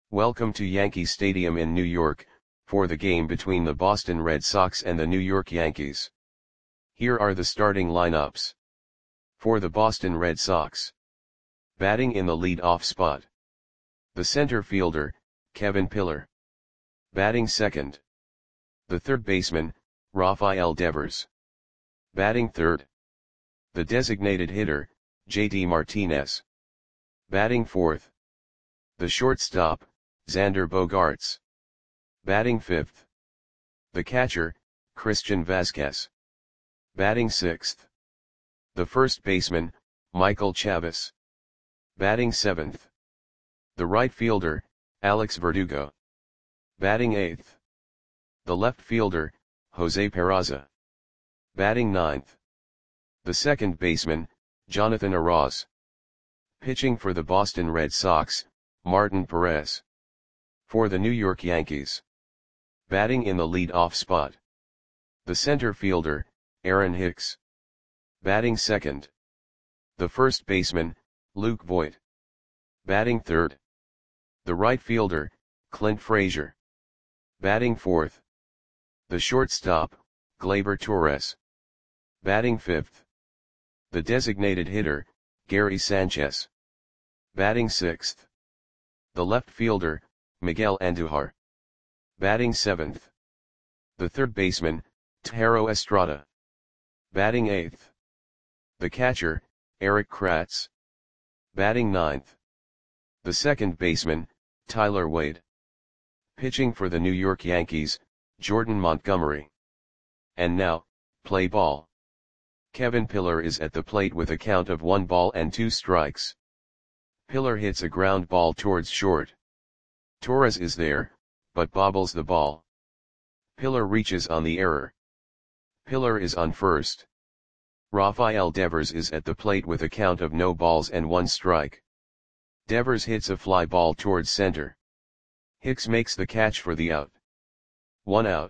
Welcome to Yankee Stadium in New York, for the game between the Boston Red Sox and the New York Yankees. Here are the starting lineups. For the Boston Red Sox. Batting in the lead-off spot. The center fielder, Kevin Pillar. Batting second. The third baseman, Rafael Devers. Batting third. The designated hitter, JD Martinez. Batting fourth. The shortstop, Xander Bogaerts. Batting fifth. The catcher, Christian Vazquez. Batting sixth. The first baseman, Michael Chavis. Batting seventh. The right fielder, Alex Verdugo. Batting eighth. The left fielder, Jose Peraza. Batting ninth. The second baseman, Jonathan Arauz. Pitching for the Boston Red Sox, Martin Perez. For the New York Yankees. Batting in the lead-off spot. The center fielder, Aaron Hicks. Batting second. The first baseman, Luke Voit. Batting third. The right fielder, Clint Frazier. Batting fourth. The shortstop, Gleyber Torres. Batting fifth. The designated hitter, Gary Sanchez. Batting sixth. The left fielder, Miguel Andujar. Batting seventh. The third baseman, Thairo Estrada. Batting eighth. The catcher, Erik Kratz. Batting ninth. The second baseman, Tyler Wade. Pitching for the New York Yankees, Jordan Montgomery. And now, play ball. Kevin Pillar is at the plate with a count of 1-2 strikes. Pillar hits a ground ball towards short. Torres is there, but bobbles the ball. Pillar reaches on the error. Pillar is on first. Rafael Devers is at the plate with a count of 0-1 strike. Devers hits a fly ball towards center. Hicks makes the catch for the out. 1 out.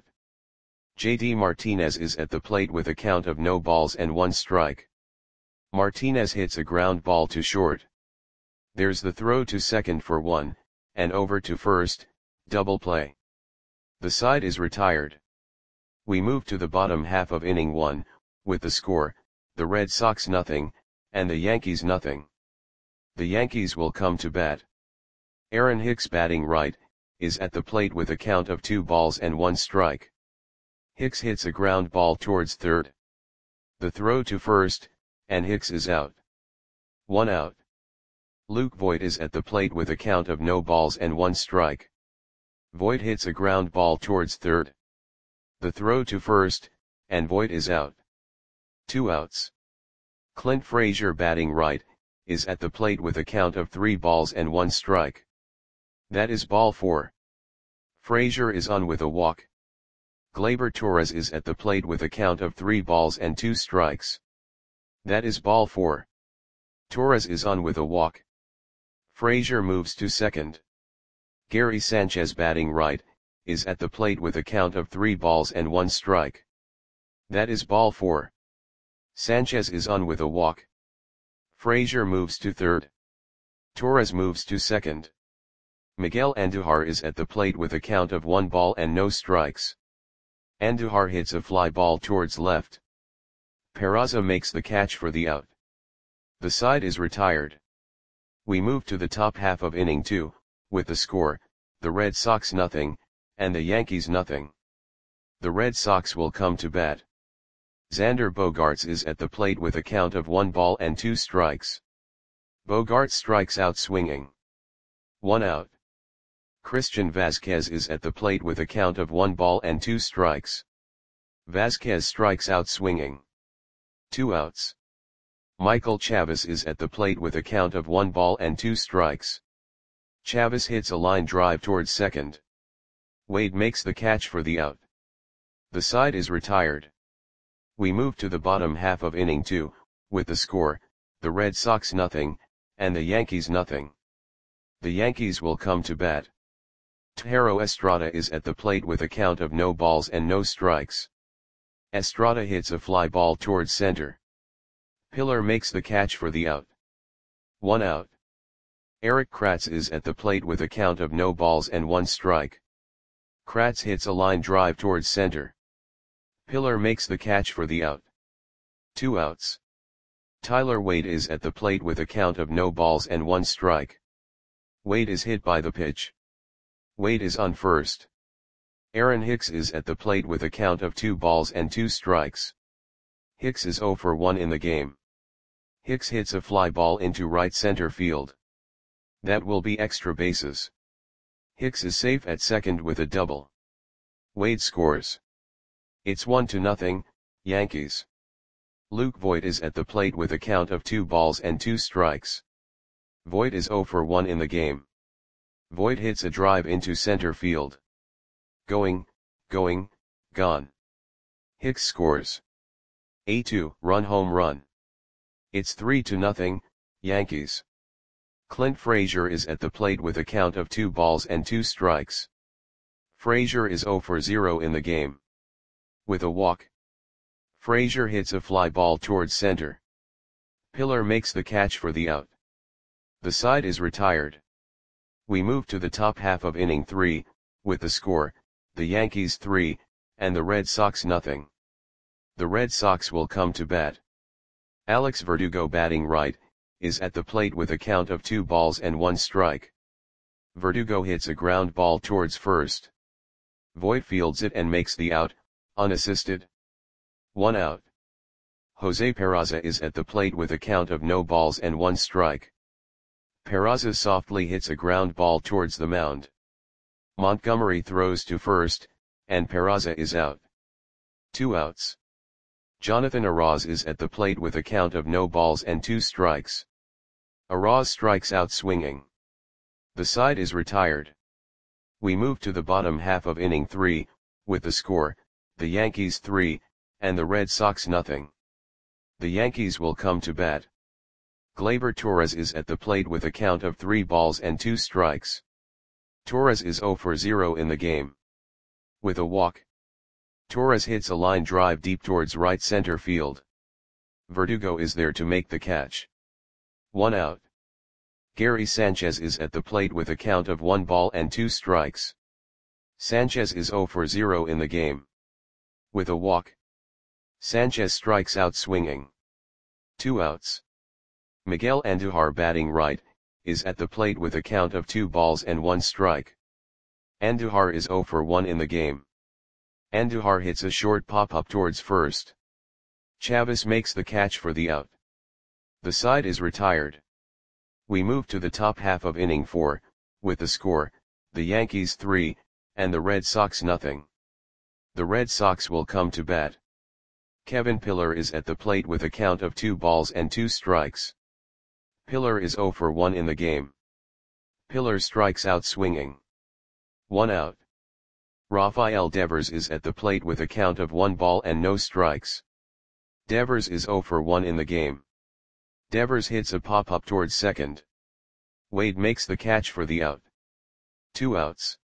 JD Martinez is at the plate with a count of 0-1 strike. Martinez hits a ground ball to short. There's the throw to second for 1, and over to first, double play. The side is retired. We move to the bottom half of inning 1, with the score, the Red Sox 0, and the Yankees 0. The Yankees will come to bat. Aaron Hicks batting right, is at the plate with a count of 2-1 strike. Hicks hits a ground ball towards third. The throw to first, and Hicks is out. 1 out. Luke Voit is at the plate with a count of 0-1 strike. Voit hits a ground ball towards third. The throw to first, and Voit is out. 2 outs. Clint Frazier batting right, is at the plate with a count of 3-1 strike. That is ball 4. Frazier is on with a walk. Gleyber Torres is at the plate with a count of 3-2 strikes. That is ball 4. Torres is on with a walk. Frazier moves to second. Gary Sanchez batting right, is at the plate with a count of 3-1 strike. That is ball 4. Sanchez is on with a walk. Frazier moves to third. Torres moves to second. Miguel Andujar is at the plate with a count of 1-0 strikes. Andujar hits a fly ball towards left. Peraza makes the catch for the out. The side is retired. We move to the top half of inning 2, with the score, the Red Sox 0, and the Yankees 0. The Red Sox will come to bat. Xander Bogaerts is at the plate with a count of 1-2 strikes. Bogaerts strikes out swinging. 1 out. Christian Vazquez is at the plate with a count of 1-2 strikes. Vazquez strikes out swinging. 2 outs. Michael Chavis is at the plate with a count of 1-2 strikes. Chavis hits a line drive towards second. Wade makes the catch for the out. The side is retired. We move to the bottom half of inning 2, with the score, the Red Sox 0, and the Yankees 0. The Yankees will come to bat. Thairo Estrada is at the plate with a count of 0-0 strikes. Estrada hits a fly ball towards center. Pillar makes the catch for the out. 1 out. Erik Kratz is at the plate with a count of no balls and 1 strike. Kratz hits a line drive towards center. Pillar makes the catch for the out. 2 outs. Tyler Wade is at the plate with a count of no balls and 1 strike. Wade is hit by the pitch. Wade is on first. Aaron Hicks is at the plate with a count of 2 balls and 2 strikes. Hicks is 0 for 1 in the game. Hicks hits a fly ball into right center field. That will be extra bases. Hicks is safe at second with a double. Wade scores. It's 1-0, Yankees. Luke Voit is at the plate with a count of 2 balls and 2 strikes. Voit is 0 for 1 in the game. Voit hits a drive into center field. Going, gone. Hicks scores. A 2-run home run. It's 3-0, Yankees. Clint Frazier is at the plate with a count of 2 balls and 2 strikes. Frazier is 0 for 0 in the game. With a walk. Frazier hits a fly ball towards center. Pillar makes the catch for the out. The side is retired. We move to the top half of inning 3, with the score, the Yankees 3, and the Red Sox nothing. The Red Sox will come to bat. Alex Verdugo, batting right, is at the plate with a count of 2 balls and 1 strike. Verdugo hits a ground ball towards first. Voit fields it and makes the out, unassisted. 1 out. Jose Peraza is at the plate with a count of no balls and 1 strike. Peraza softly hits a ground ball towards the mound. Montgomery throws to first, and Peraza is out. 2 outs. Jonathan Araz is at the plate with a count of no balls and 2 strikes. Araz strikes out swinging. The side is retired. We move to the bottom half of inning 3, with the score, the Yankees 3, and the Red Sox nothing. The Yankees will come to bat. Gleyber Torres is at the plate with a count of 3 balls and 2 strikes. Torres is 0 for 0 in the game. With a walk. Torres hits a line drive deep towards right center field. Verdugo is there to make the catch. 1 out. Gary Sanchez is at the plate with a count of 1 ball and 2 strikes. Sanchez is 0 for 0 in the game. With a walk. Sanchez strikes out swinging. 2 outs. Miguel Andujar, batting right, is at the plate with a count of 2 balls and 1 strike. Andujar is 0 for 1 in the game. Andujar hits a short pop-up towards first. Chavez makes the catch for the out. The side is retired. We move to the top half of inning 4, with the score, the Yankees 3, and the Red Sox nothing. The Red Sox will come to bat. Kevin Pillar is at the plate with a count of 2 balls and 2 strikes. Pillar is 0 for 1 in the game. Pillar strikes out swinging. 1 out. Rafael Devers is at the plate with a count of 1 ball and no strikes. Devers is 0 for 1 in the game. Devers hits a pop-up towards second. Wade makes the catch for the out. 2 outs.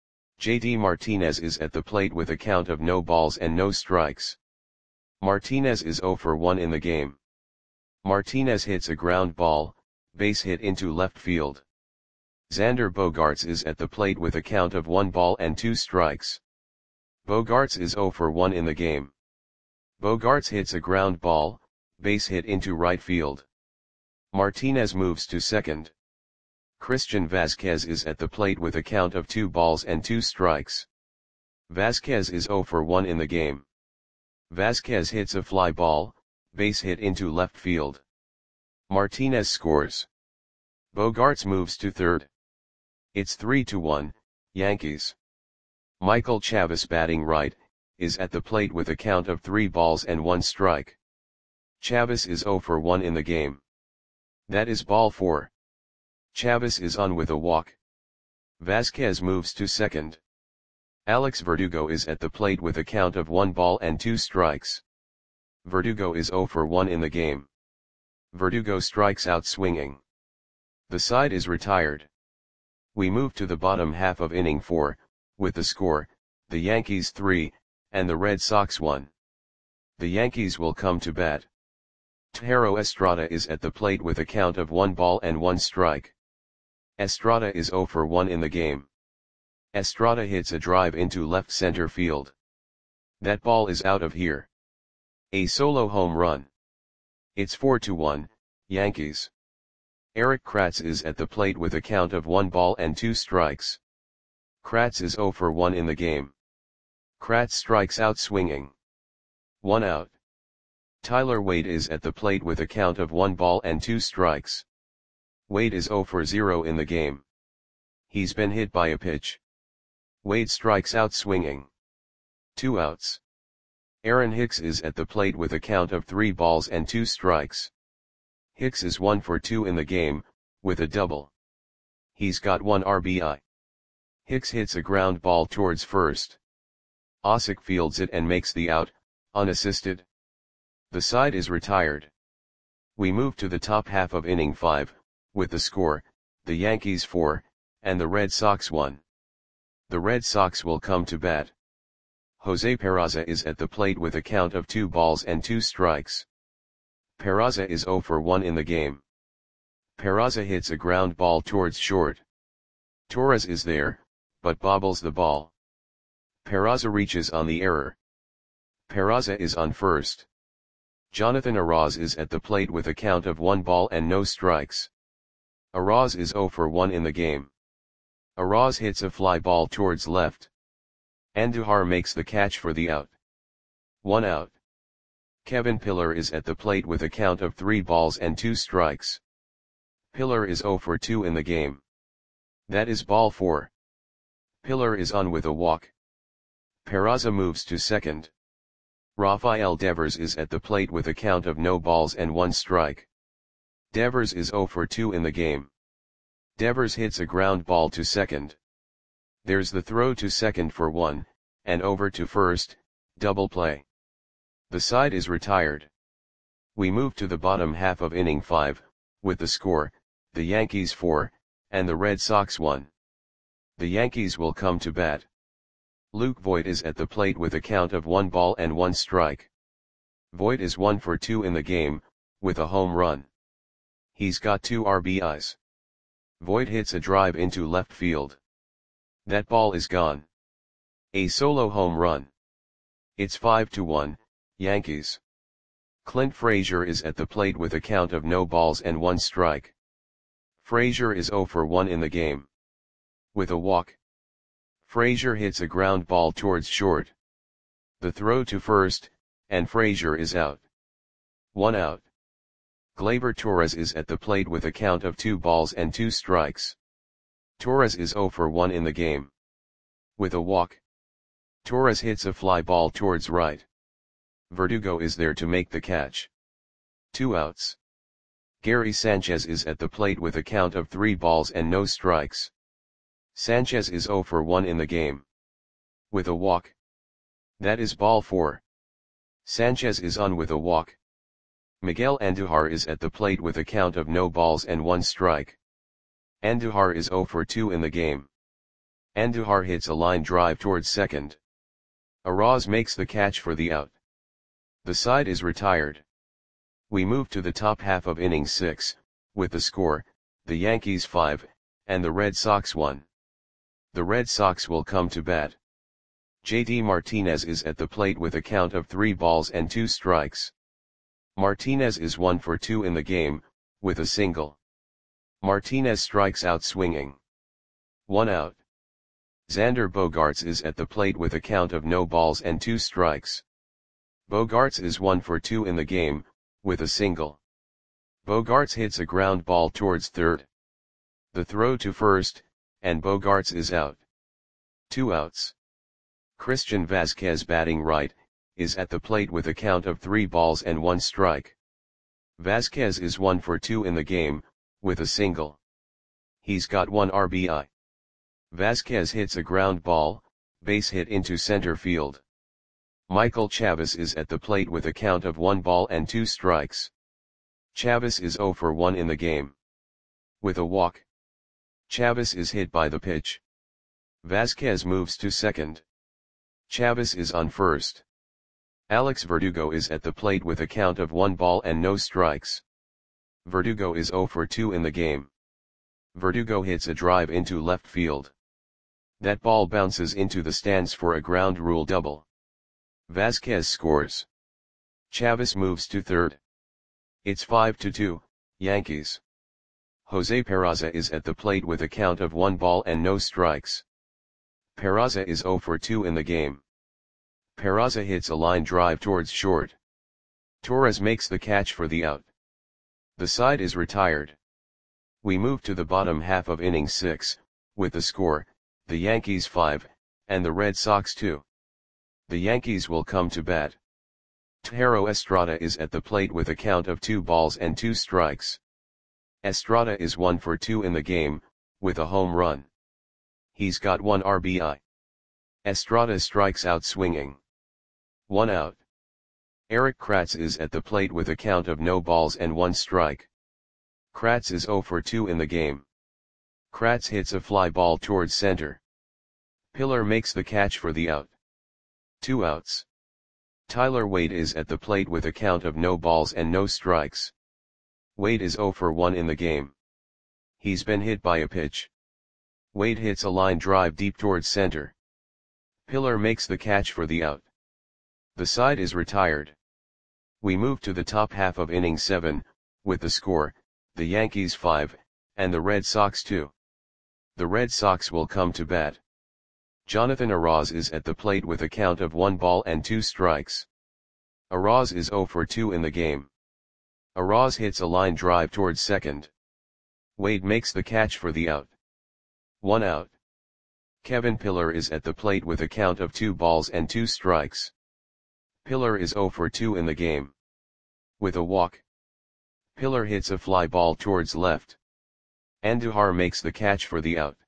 JD Martinez is at the plate with a count of no balls and no strikes. Martinez is 0 for 1 in the game. Martinez hits a ground ball, base hit into left field. Xander Bogaerts is at the plate with a count of 1 ball and 2 strikes. Bogaerts is 0 for 1 in the game. Bogaerts hits a ground ball, base hit into right field. Martinez moves to second. Christian Vazquez is at the plate with a count of 2 balls and 2 strikes. Vazquez is 0 for 1 in the game. Vazquez hits a fly ball, base hit into left field. Martinez scores. Bogaerts moves to third. It's 3-1, Yankees. Michael Chavis, batting right, is at the plate with a count of 3 balls and 1 strike. Chavis is 0 for 1 in the game. That is ball 4. Chavis is on with a walk. Vazquez moves to second. Alex Verdugo is at the plate with a count of 1 ball and 2 strikes. Verdugo is 0 for 1 in the game. Verdugo strikes out swinging. The side is retired. We move to the bottom half of inning 4, with the score, the Yankees 3, and the Red Sox 1. The Yankees will come to bat. Thairo Estrada is at the plate with a count of 1 ball and 1 strike. Estrada is 0 for 1 in the game. Estrada hits a drive into left center field. That ball is out of here. A solo home run. It's 4-1, Yankees. Erik Kratz is at the plate with a count of 1 ball and 2 strikes. Kratz is 0 for 1 in the game. Kratz strikes out swinging. 1 out. Tyler Wade is at the plate with a count of 1 ball and 2 strikes. Wade is 0 for 0 in the game. He's been hit by a pitch. Wade strikes out swinging. 2 outs. Aaron Hicks is at the plate with a count of 3 balls and 2 strikes. Hicks is 1 for 2 in the game, with a double. He's got 1 RBI. Hicks hits a ground ball towards first. Osik fields it and makes the out, unassisted. The side is retired. We move to the top half of inning 5, with the score, the Yankees 4, and the Red Sox 1. The Red Sox will come to bat. Jose Peraza is at the plate with a count of 2 balls and 2 strikes. Peraza is 0 for 1 in the game. Peraza hits a ground ball towards short. Torres is there, but bobbles the ball. Peraza reaches on the error. Peraza is on first. Jonathan Arauz is at the plate with a count of 1 ball and no strikes. Arauz is 0 for 1 in the game. Arauz hits a fly ball towards left. Andujar makes the catch for the out. 1 out. Kevin Pillar is at the plate with a count of 3 balls and 2 strikes. Pillar is 0 for 2 in the game. That is ball 4. Pillar is on with a walk. Peraza moves to second. Rafael Devers is at the plate with a count of no balls and 1 strike. Devers is 0 for 2 in the game. Devers hits a ground ball to second. There's the throw to second for 1, and over to first, double play. The side is retired. We move to the bottom half of inning 5, with the score, the Yankees 4, and the Red Sox 1. The Yankees will come to bat. Luke Voit is at the plate with a count of 1 ball and 1 strike. Voit is 1 for 2 in the game, with a home run. He's got 2 RBIs. Voit hits a drive into left field. That ball is gone. A solo home run. It's 5-1, Yankees. Clint Frazier is at the plate with a count of no balls and 1 strike. Frazier is 0 for 1 in the game. With a walk. Frazier hits a ground ball towards short. The throw to first, and Frazier is out. 1 out. Gleyber Torres is at the plate with a count of 2 balls and 2 strikes. Torres is 0 for 1 in the game. With a walk. Torres hits a fly ball towards right. Verdugo is there to make the catch. 2 outs. Gary Sanchez is at the plate with a count of 3 balls and no strikes. Sanchez is 0 for 1 in the game. With a walk. That is ball 4. Sanchez is on with a walk. Miguel Andujar is at the plate with a count of no balls and 1 strike. Andujar is 0 for 2 in the game. Andujar hits a line drive towards second. Arauz makes the catch for the out. The side is retired. We move to the top half of inning 6, with the score, the Yankees 5, and the Red Sox 1. The Red Sox will come to bat. JD Martinez is at the plate with a count of 3 balls and 2 strikes. Martinez is 1 for 2 in the game, with a single. Martinez strikes out swinging. 1 out. Xander Bogaerts is at the plate with a count of no balls and 2 strikes. Bogaerts is 1 for 2 in the game, with a single. Bogaerts hits a ground ball towards third. The throw to first, and Bogaerts is out. 2 outs. Christian Vazquez, batting right, is at the plate with a count of 3 balls and 1 strike. Vazquez is 1 for 2 in the game, with a single. He's got 1 RBI. Vazquez hits a ground ball, base hit into center field. Michael Chavis is at the plate with a count of 1 ball and 2 strikes. Chavis is 0 for 1 in the game. With a walk. Chavis is hit by the pitch. Vazquez moves to second. Chavis is on first. Alex Verdugo is at the plate with a count of 1 ball and no strikes. Verdugo is 0 for 2 in the game. Verdugo hits a drive into left field. That ball bounces into the stands for a ground rule double. Vasquez scores. Chavis moves to third. It's 5-2, Yankees. Jose Peraza is at the plate with a count of 1 ball and no strikes. Peraza is 0 for 2 in the game. Peraza hits a line drive towards short. Torres makes the catch for the out. The side is retired. We move to the bottom half of inning 6, with the score, the Yankees 5, and the Red Sox 2. The Yankees will come to bat. Thairo Estrada is at the plate with a count of 2 balls and 2 strikes. Estrada is 1 for 2 in the game, with a home run. He's got 1 RBI. Estrada strikes out swinging. 1 out. Erik Kratz is at the plate with a count of no balls and 1 strike. Kratz is 0 for 2 in the game. Kratz hits a fly ball towards center. Pillar makes the catch for the out. 2 outs. Tyler Wade is at the plate with a count of no balls and no strikes. Wade is 0 for 1 in the game. He's been hit by a pitch. Wade hits a line drive deep towards center. Pillar makes the catch for the out. The side is retired. We move to the top half of inning 7, with the score, the Yankees 5, and the Red Sox 2. The Red Sox will come to bat. Jonathan Arauz is at the plate with a count of 1 ball and 2 strikes. Arauz is 0 for 2 in the game. Arauz hits a line drive towards second. Wade makes the catch for the out. 1 out. Kevin Pillar is at the plate with a count of 2 balls and 2 strikes. Pillar is 0 for 2 in the game. With a walk. Pillar hits a fly ball towards left. Andujar makes the catch for the out.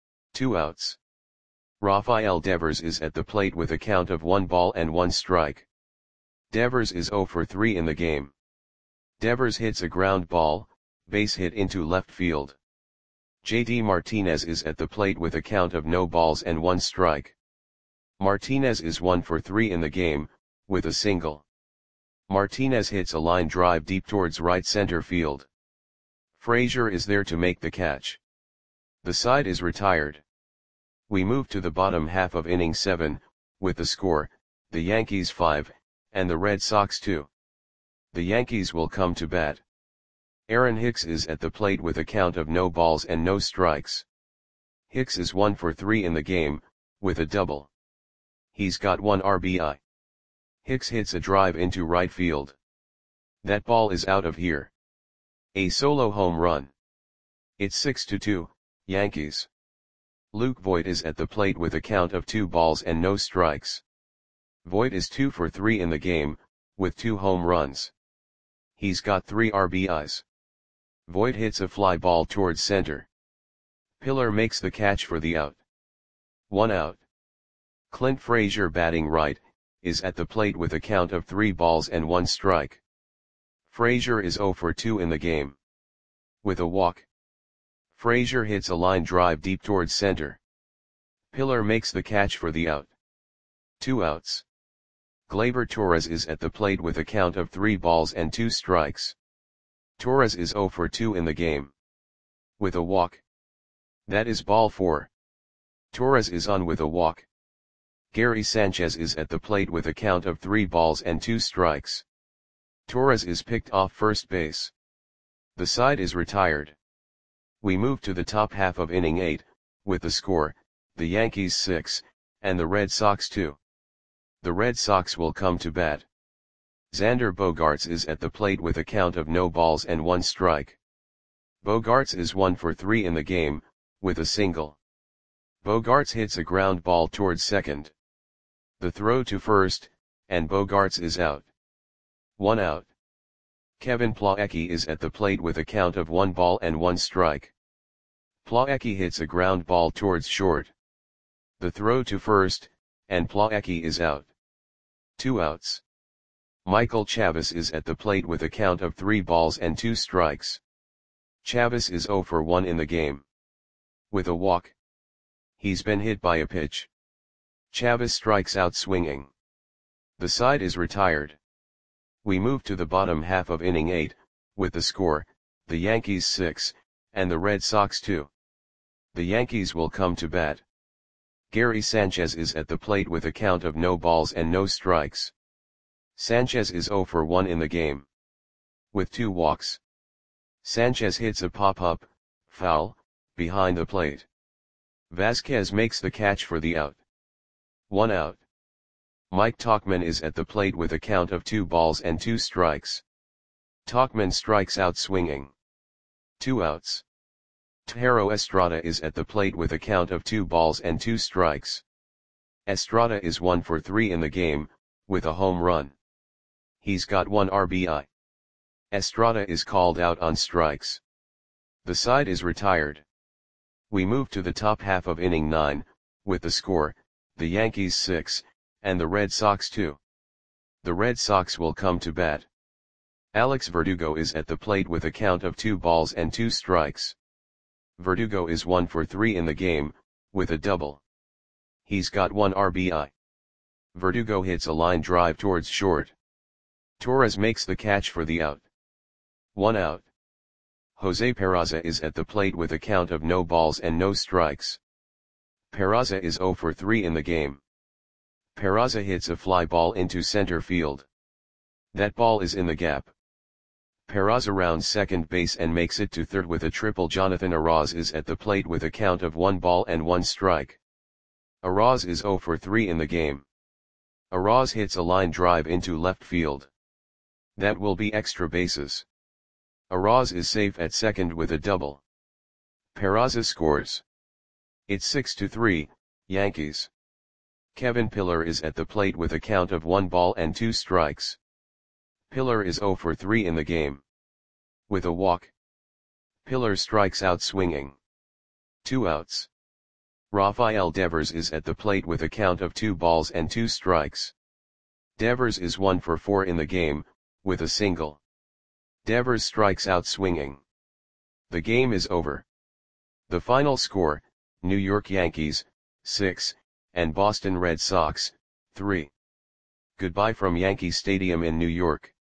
2 outs. Rafael Devers is at the plate with a count of 1 ball and 1 strike. Devers is 0 for 3 in the game. Devers hits a ground ball, base hit into left field. JD Martinez is at the plate with a count of no balls and 1 strike. Martinez is 1 for 3 in the game, with a single. Martinez hits a line drive deep towards right center field. Frazier is there to make the catch. The side is retired. We move to the bottom half of inning 7, with the score, the Yankees 5, and the Red Sox 2. The Yankees will come to bat. Aaron Hicks is at the plate with a count of no balls and no strikes. Hicks is 1 for 3 in the game, with a double. He's got 1 RBI. Hicks hits a drive into right field. That ball is out of here. A solo home run. It's 6-2, Yankees. Luke Voit is at the plate with a count of 2 balls and no strikes. Voit is 2 for 3 in the game, with 2 home runs. He's got 3 RBIs. Voit hits a fly ball towards center. Pillar makes the catch for the out. 1 out. Clint Frazier, batting right, is at the plate with a count of 3 balls and 1 strike. Frazier is 0 for 2 in the game. With a walk. Frazier hits a line drive deep towards center. Pillar makes the catch for the out. 2 outs. Gleyber Torres is at the plate with a count of 3 balls and 2 strikes. Torres is 0 for 2 in the game. With a walk. That is ball 4. Torres is on with a walk. Gary Sanchez is at the plate with a count of 3 balls and 2 strikes. Torres is picked off first base. The side is retired. We move to the top half of inning 8, with the score, the Yankees 6, and the Red Sox 2. The Red Sox will come to bat. Xander Bogaerts is at the plate with a count of no balls and 1 strike. Bogaerts is 1 for 3 in the game, with a single. Bogaerts hits a ground ball towards second. The throw to first, and Bogaerts is out. 1 out. Kevin Plawecki is at the plate with a count of 1 ball and 1 strike. Plawecki hits a ground ball towards short. The throw to first, and Plawecki is out. 2 outs. Michael Chavis is at the plate with a count of 3 balls and 2 strikes. Chavis is 0 for 1 in the game. With a walk. He's been hit by a pitch. Chavis strikes out swinging. The side is retired. We move to the bottom half of inning 8, with the score, the Yankees 6, and the Red Sox too. The Yankees will come to bat. Gary Sanchez is at the plate with a count of no balls and no strikes. Sanchez is 0 for 1 in the game, with 2 walks. Sanchez hits a pop-up, foul, behind the plate. Vasquez makes the catch for the out. 1 out. Mike Tauchman is at the plate with a count of 2 balls and 2 strikes. Tauchman strikes out swinging. 2 outs. Thairo Estrada is at the plate with a count of 2 balls and 2 strikes. Estrada is 1 for 3 in the game, with a home run. He's got 1 RBI. Estrada is called out on strikes. The side is retired. We move to the top half of inning 9, with the score, the Yankees 6, and the Red Sox 2. The Red Sox will come to bat. Alex Verdugo is at the plate with a count of 2 balls and 2 strikes. Verdugo is 1 for 3 in the game, with a double. He's got 1 RBI. Verdugo hits a line drive towards short. Torres makes the catch for the out. 1 out. Jose Peraza is at the plate with a count of no balls and no strikes. Peraza is 0 for 3 in the game. Peraza hits a fly ball into center field. That ball is in the gap. Peraza rounds second base and makes it to third with a triple. Jonathan Arauz is at the plate with a count of 1 ball and 1 strike. Arauz is 0 for 3 in the game. Arauz hits a line drive into left field. That will be extra bases. Arauz is safe at second with a double. Peraza scores. It's 6-3, Yankees. Kevin Pillar is at the plate with a count of 1 ball and 2 strikes. Pillar is 0 for 3 in the game, with a walk. Pillar strikes out swinging. 2 outs. Rafael Devers is at the plate with a count of 2 balls and 2 strikes. Devers is 1 for 4 in the game, with a single. Devers strikes out swinging. The game is over. The final score, New York Yankees, 6, and Boston Red Sox, 3. Goodbye from Yankee Stadium in New York.